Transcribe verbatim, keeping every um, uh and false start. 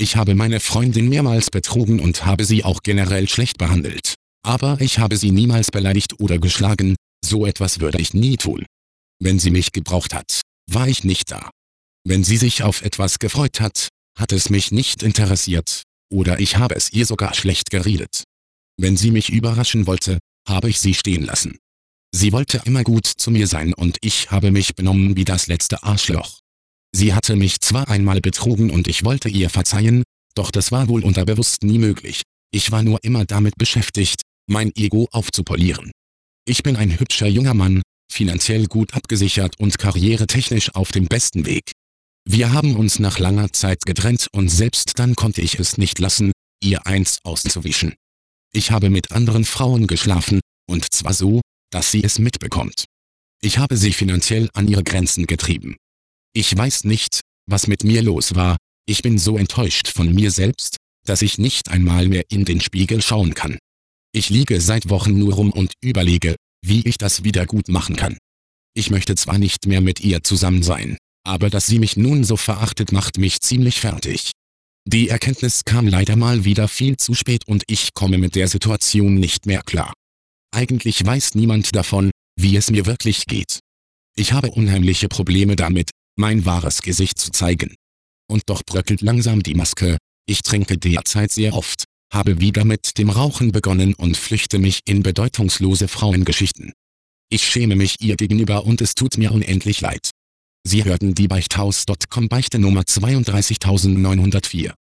Ich habe meine Freundin mehrmals betrogen und habe sie auch generell schlecht behandelt. Aber ich habe sie niemals beleidigt oder geschlagen, so etwas würde ich nie tun. Wenn sie mich gebraucht hat, war ich nicht da. Wenn sie sich auf etwas gefreut hat, hat es mich nicht interessiert, oder ich habe es ihr sogar schlecht geredet. Wenn sie mich überraschen wollte, habe ich sie stehen lassen. Sie wollte immer gut zu mir sein und ich habe mich benommen wie das letzte Arschloch. Sie hatte mich zwar einmal betrogen und ich wollte ihr verzeihen, doch das war wohl unterbewusst nie möglich. Ich war nur immer damit beschäftigt, mein Ego aufzupolieren. Ich bin ein hübscher junger Mann, finanziell gut abgesichert und karrieretechnisch auf dem besten Weg. Wir haben uns nach langer Zeit getrennt und selbst dann konnte ich es nicht lassen, ihr eins auszuwischen. Ich habe mit anderen Frauen geschlafen, und zwar so, dass sie es mitbekommt. Ich habe sie finanziell an ihre Grenzen getrieben. Ich weiß nicht, was mit mir los war, ich bin so enttäuscht von mir selbst, dass ich nicht einmal mehr in den Spiegel schauen kann. Ich liege seit Wochen nur rum und überlege, wie ich das wieder gut machen kann. Ich möchte zwar nicht mehr mit ihr zusammen sein, aber dass sie mich nun so verachtet, macht mich ziemlich fertig. Die Erkenntnis kam leider mal wieder viel zu spät und ich komme mit der Situation nicht mehr klar. Eigentlich weiß niemand davon, wie es mir wirklich geht. Ich habe unheimliche Probleme damit, mein wahres Gesicht zu zeigen. Und doch bröckelt langsam die Maske, ich trinke derzeit sehr oft, habe wieder mit dem Rauchen begonnen und flüchte mich in bedeutungslose Frauengeschichten. Ich schäme mich ihr gegenüber und es tut mir unendlich leid. Sie hörten die Beichthaus Punkt com Beichte Nummer zweiunddreißigtausendneunhundertvier.